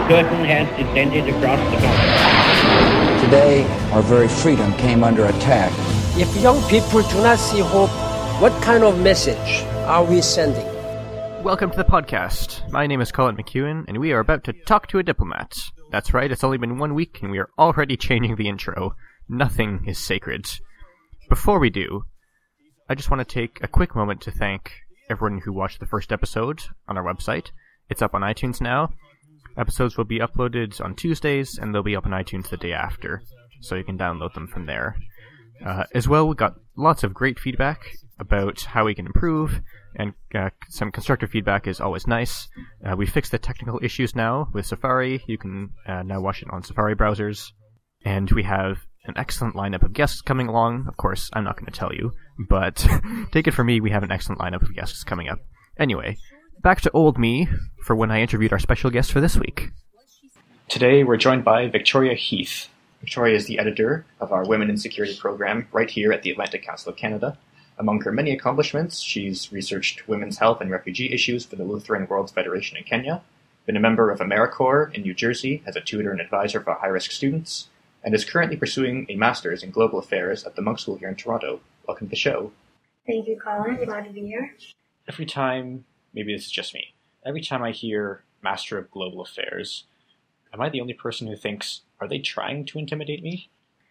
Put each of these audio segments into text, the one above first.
curtain has descended across the mountain. Today, our very freedom came under attack. If young people do not see hope, what kind of message are we sending? Welcome to the podcast. My name is Colin McEwen, and we are about to talk to a diplomat. That's right, it's only been 1 week, and we are already changing the intro. Nothing is sacred. Before we do, I just want to take a quick moment to thank everyone who watched the first episode on our website. It's up on iTunes now. Episodes will be uploaded on Tuesdays, and they'll be up on iTunes the day after, so you can download them from there. As well, we got lots of great feedback about how we can improve, and some constructive feedback is always nice. We fixed the technical issues now with Safari. You can now watch it on Safari browsers. And we have an excellent lineup of guests coming along. Of course, I'm not going to tell you, but take it from me, we have an excellent lineup of guests coming up. Anyway, back to old me for when I interviewed our special guest for this week. Today, we're joined by Victoria Heath. Victoria is the editor of our Women in Security program right here at the Atlantic Council of Canada. Among her many accomplishments, she's researched women's health and refugee issues for the Lutheran World Federation in Kenya, been a member of AmeriCorps in New Jersey as a tutor and advisor for high-risk students, and is currently pursuing a master's in global affairs at the Monk School here in Toronto. Welcome to the show. Thank you, Colin. Glad to be here. Every time, maybe this is just me, every time I hear Master of Global Affairs, am I the only person who thinks, are they trying to intimidate me?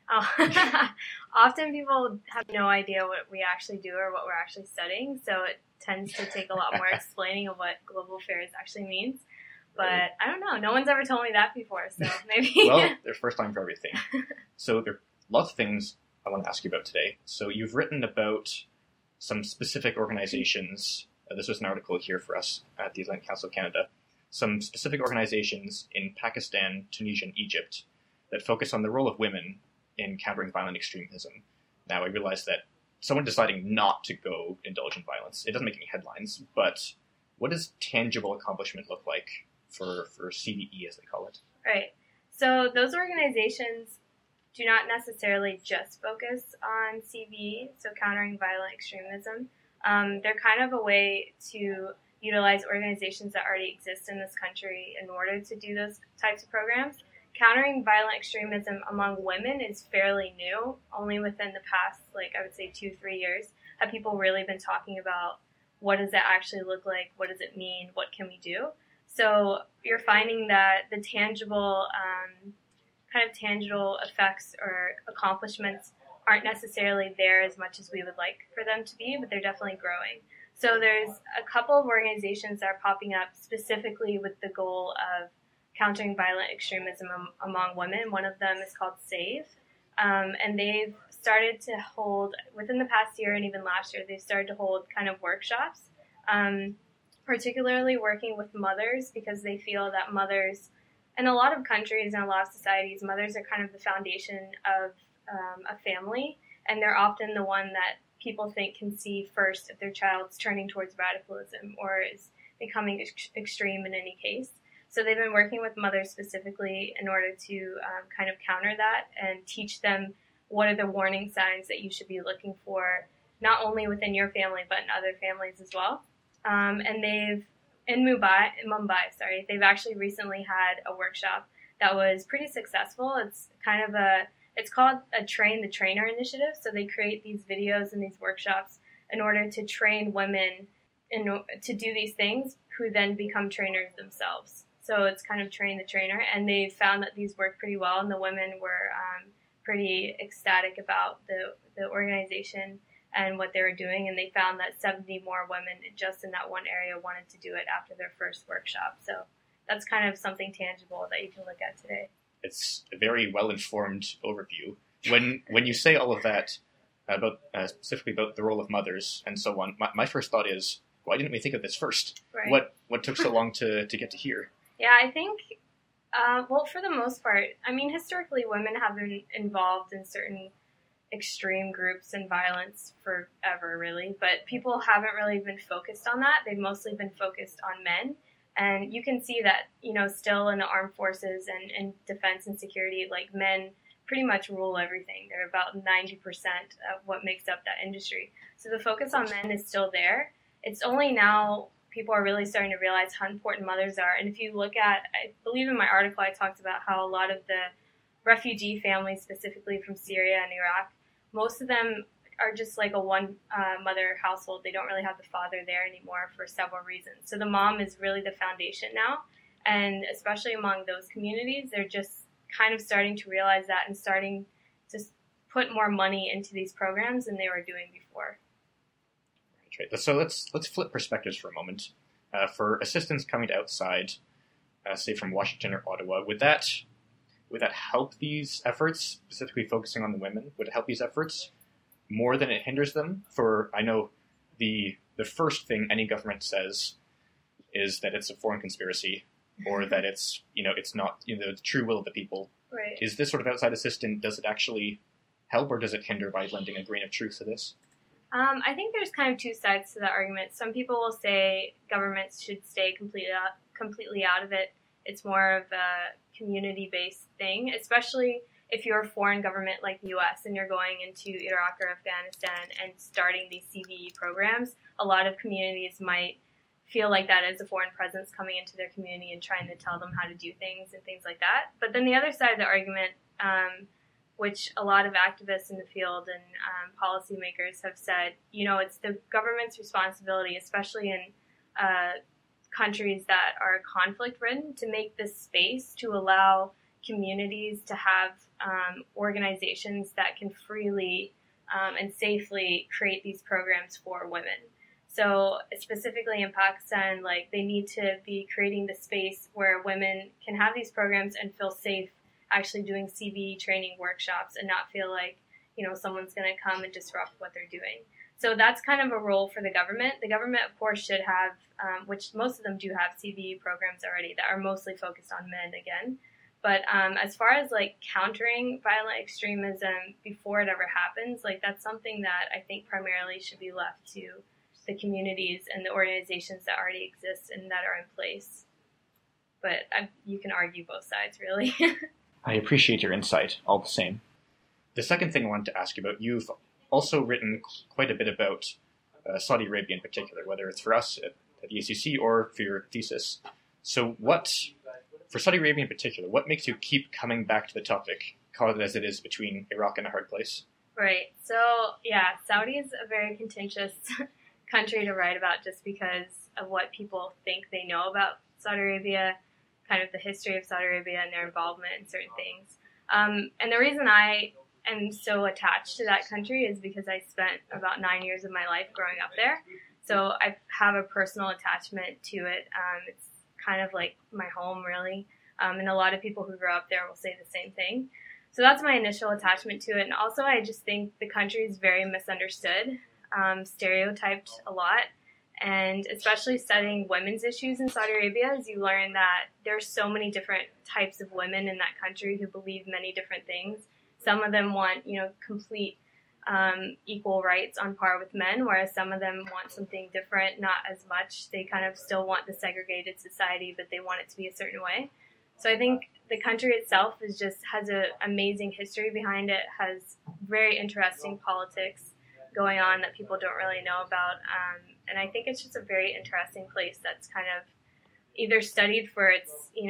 Oh, often people have no idea what we actually do or what we're actually studying, so it tends to take a lot more explaining of what global affairs actually means. But I don't know. No one's ever told me that before, so maybe. Well, there's first time for everything. So there are lots of things I want to ask you about today. So you've written about some specific organizations. This was an article here for us at the Atlantic Council of Canada. Some specific organizations in Pakistan, Tunisia, and Egypt that focus on the role of women in countering violent extremism. Now, I realize that someone deciding not to go indulge in violence, it doesn't make any headlines, but what does tangible accomplishment look like for CVE, as they call it? Right. So those organizations do not necessarily just focus on CVE, so countering violent extremism. They're kind of a way to utilize organizations that already exist in this country in order to do those types of programs. Countering violent extremism among women is fairly new. Only within the past, I would say 2-3 years, have people really been talking about what does that actually look like? What does it mean? What can we do? So you're finding that the tangible effects or accomplishments aren't necessarily there as much as we would like for them to be, but they're definitely growing. So there's a couple of organizations that are popping up specifically with the goal of countering violent extremism among women. One of them is called SAVE, and they've started to hold, within the past year and even last year, they've started to hold kind of workshops, particularly working with mothers, because they feel that mothers, in a lot of countries and a lot of societies, mothers are kind of the foundation of a family, and they're often the one that people think can see first if their child's turning towards radicalism or is becoming extreme in any case. So they've been working with mothers specifically in order to kind of counter that and teach them what are the warning signs that you should be looking for, not only within your family, but in other families as well. And they've, in Mumbai, they've actually recently had a workshop that was pretty successful. It's called a Train the Trainer initiative. So they create these videos and these workshops in order to train women to do these things who then become trainers themselves. So it's kind of train the trainer, and they found that these worked pretty well, and the women were pretty ecstatic about the organization and what they were doing, and they found that 70 more women just in that one area wanted to do it after their first workshop. So that's kind of something tangible that you can look at today. It's a very well-informed overview. When you say all of that, about specifically about the role of mothers and so on, my first thought is, why didn't we think of this first? Right. What took so long to get to here? Yeah, I think, for the most part, historically women have been involved in certain extreme groups and violence forever, really, but people haven't really been focused on that. They've mostly been focused on men, and you can see that, still in the armed forces and in defense and security, men pretty much rule everything. They're about 90% of what makes up that industry. So the focus on men is still there. It's only now people are really starting to realize how important mothers are. And if you look at, I believe in my article I talked about how a lot of the refugee families, specifically from Syria and Iraq, most of them are just like a one mother household. They don't really have the father there anymore for several reasons. So the mom is really the foundation now. And especially among those communities, they're just kind of starting to realize that and starting to put more money into these programs than they were doing before. Okay, so let's flip perspectives for a moment. For assistance coming to outside, say from Washington or Ottawa, would that help these efforts, specifically focusing on the women? Would it help these efforts more than it hinders them? For I know the first thing any government says is that it's a foreign conspiracy, or that it's not the true will of the people. Right. Is this sort of outside assistance, does it actually help, or does it hinder by lending a grain of truth to this? I think there's kind of two sides to that argument. Some people will say governments should stay completely out of it. It's more of a community-based thing, especially if you're a foreign government like the U.S. and you're going into Iraq or Afghanistan and starting these CVE programs. A lot of communities might feel like that is a foreign presence coming into their community and trying to tell them how to do things and things like that. But then the other side of the argument, which a lot of activists in the field and policymakers have said, it's the government's responsibility, especially in countries that are conflict-ridden, to make this space to allow communities to have organizations that can freely and safely create these programs for women. So specifically in Pakistan, they need to be creating the space where women can have these programs and feel safe actually doing CVE training workshops and not feel like, someone's going to come and disrupt what they're doing. So that's kind of a role for the government. The government, of course, should have, which most of them do have CVE programs already that are mostly focused on men again. But as far as countering violent extremism before it ever happens, that's something that I think primarily should be left to the communities and the organizations that already exist and that are in place. But you can argue both sides, really. I appreciate your insight, all the same. The second thing I wanted to ask you about, you've also written quite a bit about Saudi Arabia in particular, whether it's for us at the ACC or for your thesis. So for Saudi Arabia in particular, what makes you keep coming back to the topic, call it as it is, between Iraq and a hard place? Right. So, yeah, Saudi is a very contentious country to write about just because of what people think they know about Saudi Arabia, kind of the history of Saudi Arabia and their involvement in certain things. And the reason I am so attached to that country is because I spent about 9 years of my life growing up there. So I have a personal attachment to it. It's kind of like my home, really. And a lot of people who grow up there will say the same thing. So that's my initial attachment to it. And also, I just think the country is very misunderstood, stereotyped a lot. And especially studying women's issues in Saudi Arabia, as you learn that there's so many different types of women in that country who believe many different things. Some of them want, complete equal rights on par with men, whereas some of them want something different, not as much. They kind of still want the segregated society, but they want it to be a certain way. So I think the country itself has an amazing history behind it, has very interesting politics going on that people don't really know about. And I think it's just a very interesting place that's kind of either studied for its,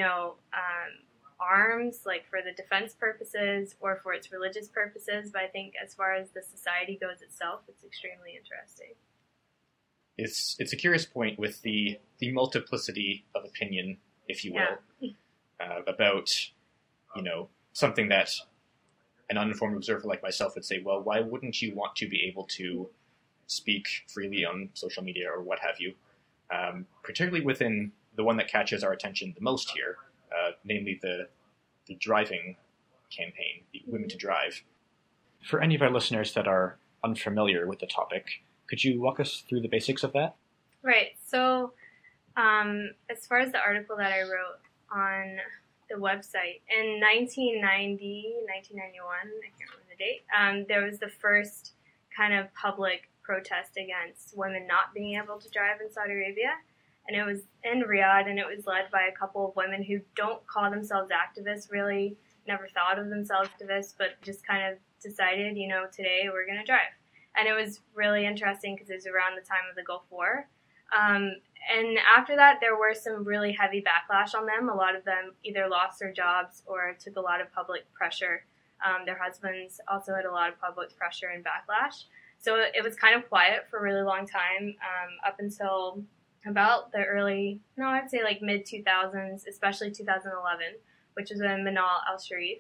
arms, for the defense purposes or for its religious purposes. But I think as far as the society goes itself, it's extremely interesting. It's a curious point with the multiplicity of opinion, if you will, about, something that an uninformed observer like myself would say, well, why wouldn't you want to be able to speak freely on social media or what have you? Particularly within the one that catches our attention the most here, namely the driving campaign, the Women to Drive. For any of our listeners that are unfamiliar with the topic, could you walk us through the basics of that? Right. So as far as the article that I wrote on the website, in 1991, I can't remember the date, there was the first kind of public protest against women not being able to drive in Saudi Arabia. And it was in Riyadh, and it was led by a couple of women who don't call themselves activists, really never thought of themselves activists, but just kind of decided, today we're going to drive. And it was really interesting because it was around the time of the Gulf War. And after that, there were some really heavy backlash on them. A lot of them either lost their jobs or took a lot of public pressure. Their husbands also had a lot of public pressure and backlash. So it was kind of quiet for a really long time, up until about the I'd say like mid-2000s, especially 2011, which is when Manal al-Sharif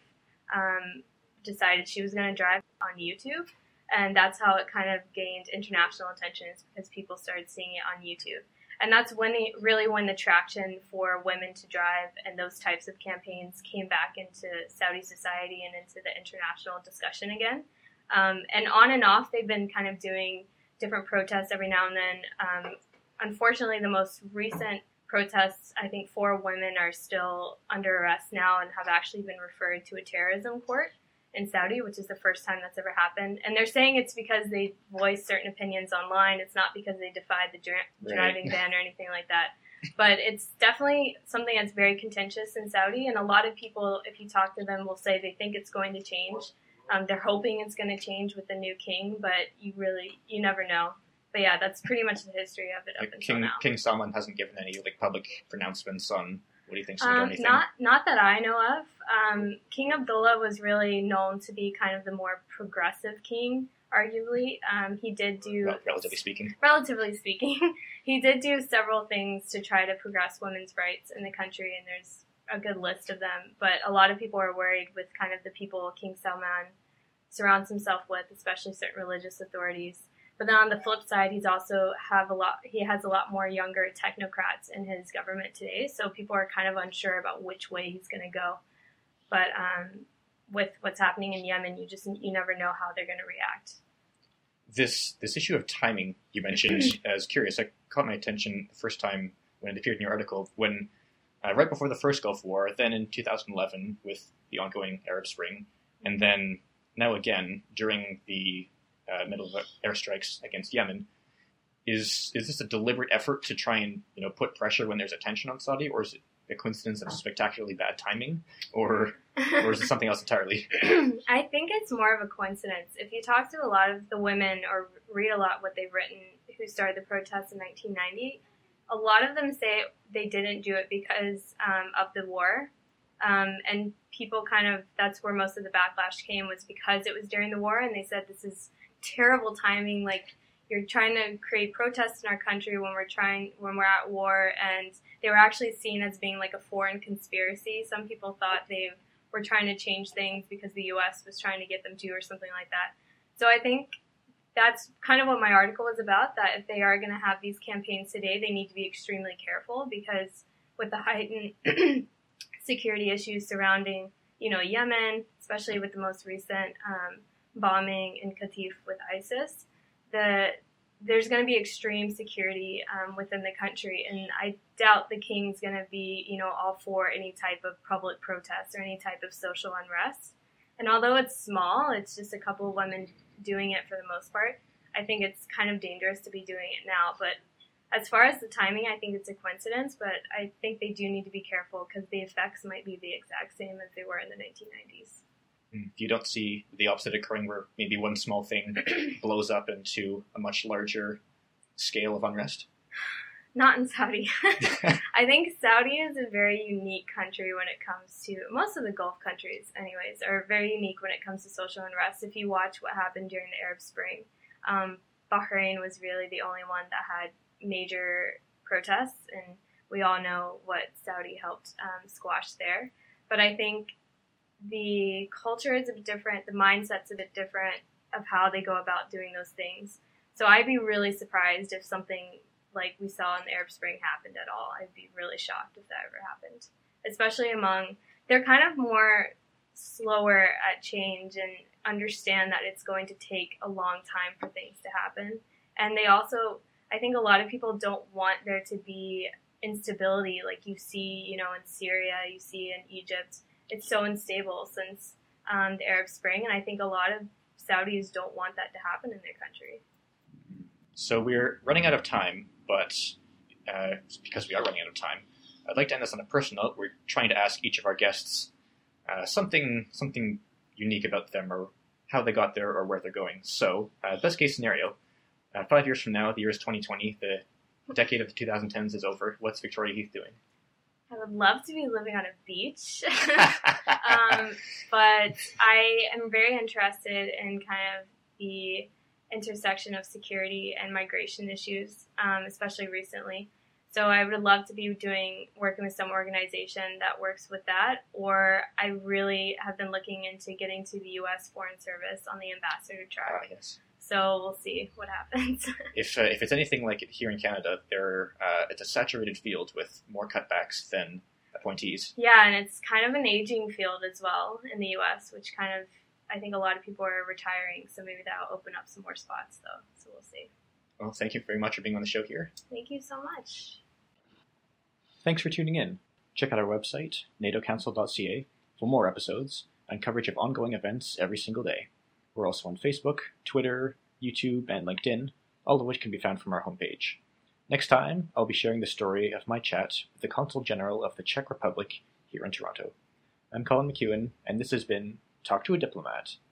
decided she was going to drive on YouTube. And that's how it kind of gained international attention, is because people started seeing it on YouTube. And that's when the traction for women to drive and those types of campaigns came back into Saudi society and into the international discussion again. And on and off, they've been kind of doing different protests every now and then. Unfortunately, the most recent protests, I think 4 women are still under arrest now and have actually been referred to a terrorism court in Saudi, which is the first time that's ever happened. And they're saying it's because they voiced certain opinions online. It's not because they defied the driving ban or anything like that. But it's definitely something that's very contentious in Saudi. And a lot of people, if you talk to them, will say they think it's going to change. They're hoping it's going to change with the new king, but you never know. But yeah, that's pretty much the history of it up until now. King Salman hasn't given any public pronouncements on what he thinks or anything? Not that I know of. King Abdullah was really known to be kind of the more progressive king, arguably. He did do... Well, relatively speaking, he did do several things to try to progress women's rights in the country, and there's a good list of them. But a lot of people are worried with kind of the people King Salman surrounds himself with, especially certain religious authorities. But then on the flip side, he has a lot more younger technocrats in his government today, so people are kind of unsure about which way he's going to go. But with what's happening in Yemen, you never know how they're going to react. This issue of timing you mentioned is curious. It caught my attention the first time when it appeared in your article, when right before the first Gulf War, then in 2011 with the ongoing Arab Spring, and then now again during the middle of airstrikes against Yemen. Is this a deliberate effort to try and put pressure when there's a tension on Saudi, or is it a coincidence of spectacularly bad timing, or is it something else entirely? I think it's more of a coincidence. If you talk to a lot of the women or read a lot what they've written who started the protests in 1990, a lot of them say they didn't do it because of the war. And people that's where most of the backlash came, was because it was during the war, and they said this is terrible timing, like you're trying to create protests in our country when we're at war, and they were actually seen as being like a foreign conspiracy. Some people thought they were trying to change things because the U.S. was trying to get them to, or something like that. So I think that's kind of what my article was about, that if they are going to have these campaigns today, they need to be extremely careful, because with the heightened security issues surrounding, Yemen, especially with the most recent bombing in Qatif with ISIS, there's going to be extreme security within the country, and I doubt the king's going to be, all for any type of public protest or any type of social unrest. And although it's small, it's just a couple of women doing it for the most part, I think it's kind of dangerous to be doing it now. But as far as the timing, I think it's a coincidence, but I think they do need to be careful, because the effects might be the exact same as they were in the 1990s. You don't see the opposite occurring, where maybe one small thing blows up into a much larger scale of unrest? Not in Saudi. I think Saudi is a very unique country when it comes to, most of the Gulf countries anyways, are very unique when it comes to social unrest. If you watch what happened during the Arab Spring, Bahrain was really the only one that had major protests, and we all know what Saudi helped squash there. But I think the culture is a bit different, the mindset's a bit different of how they go about doing those things. So I'd be really surprised if something like we saw in the Arab Spring happened at all. I'd be really shocked if that ever happened. Especially they're kind of more slower at change and understand that it's going to take a long time for things to happen. And they also, I think a lot of people don't want there to be instability like you see, in Syria, you see in Egypt. It's so unstable since the Arab Spring, and I think a lot of Saudis don't want that to happen in their country. So we're running out of time, but because we are running out of time, I'd like to end this on a personal note. We're trying to ask each of our guests something unique about them, or how they got there, or where they're going. So, best case scenario, 5 years from now, the year is 2020, the decade of the 2010s is over. What's Victoria Heath doing? I would love to be living on a beach, but I am very interested in kind of the intersection of security and migration issues, especially recently. So I would love to be working with some organization that works with that, or I really have been looking into getting to the U.S. Foreign Service on the ambassador track. Yes. So we'll see what happens. If it's anything like it here in Canada, it's a saturated field with more cutbacks than appointees. Yeah, and it's kind of an aging field as well in the U.S., which kind of, I think a lot of people are retiring, so maybe that'll open up some more spots, though. So we'll see. Well, thank you very much for being on the show here. Thank you so much. Thanks for tuning in. Check out our website, natocouncil.ca, for more episodes and coverage of ongoing events every single day. We're also on Facebook, Twitter, YouTube, and LinkedIn, all of which can be found from our homepage. Next time, I'll be sharing the story of my chat with the Consul General of the Czech Republic here in Toronto. I'm Colin McEwen, and this has been Talk to a Diplomat.